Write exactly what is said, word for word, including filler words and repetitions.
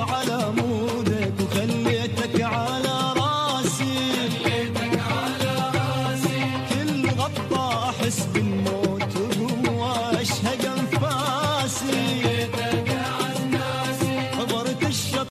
على مودك وخليتك على راسي، خليتك على راسي، كل غطى احس بالموت وهو اشهق انفاسي.